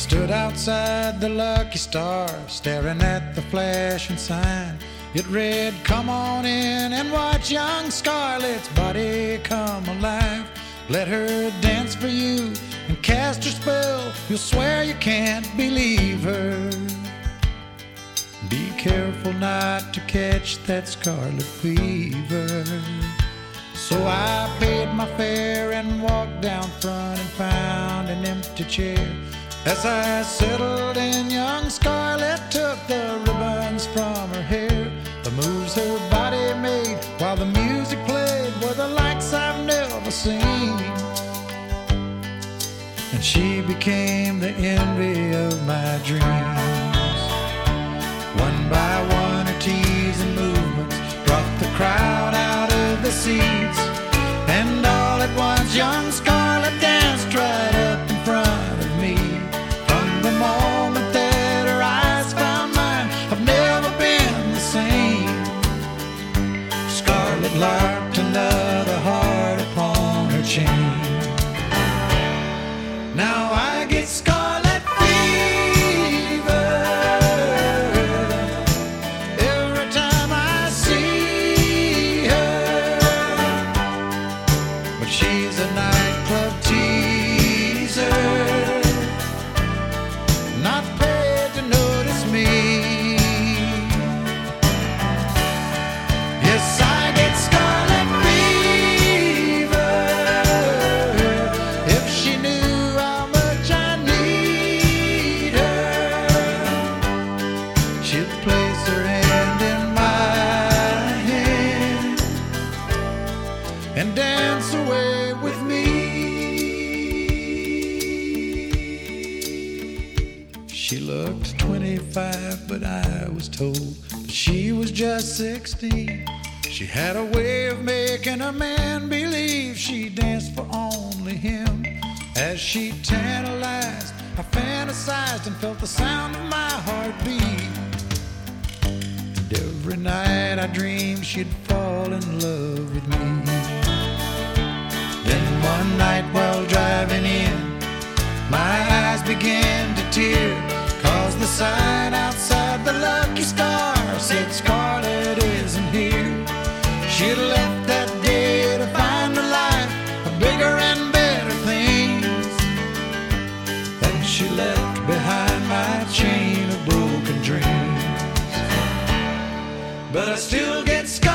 stood outside the Lucky Star, staring at the flashing sign. It read, "Come on in and watch young Scarlett's body come alive. Let her dance for you and cast her spell. You'll swear you can't believe her. Be careful not to catch that scarlet fever." So I paid my fare and walked down front and found an empty chair. As I settled in, young Scarlett took the ribbons from her hair. The moves her body made while the music played were the likes I've never seen. And she became the envy of my dreams. One by one, her teasing movements brought the crowd out of the seats. And all at once, young Scarlett danced right up in front of me. From the moment that her eyes found mine, I've never been the same. Scarlett larked another heart upon her chain. Now I get scarlet fever every time I see her. But she's a nightclub teaser, not paid to notice me. Yes, I get scarlet fever. If she knew how much I need her, she'd place her hand in my hand and dance away with me. She looked 25, but I was told she was just 16. She had a way of making a man believe she danced for only him. As she tantalized, I fantasized and felt the sound of my heartbeat. And every night I dreamed she'd fall in love with me. Then one night while driving in, my eyes began to tear, 'cause the sign outside the Lucky Star said Scarlett isn't here. She'd left that day to find a life of bigger and better things. Then she left behind my chain of broken dreams. But I still get scars.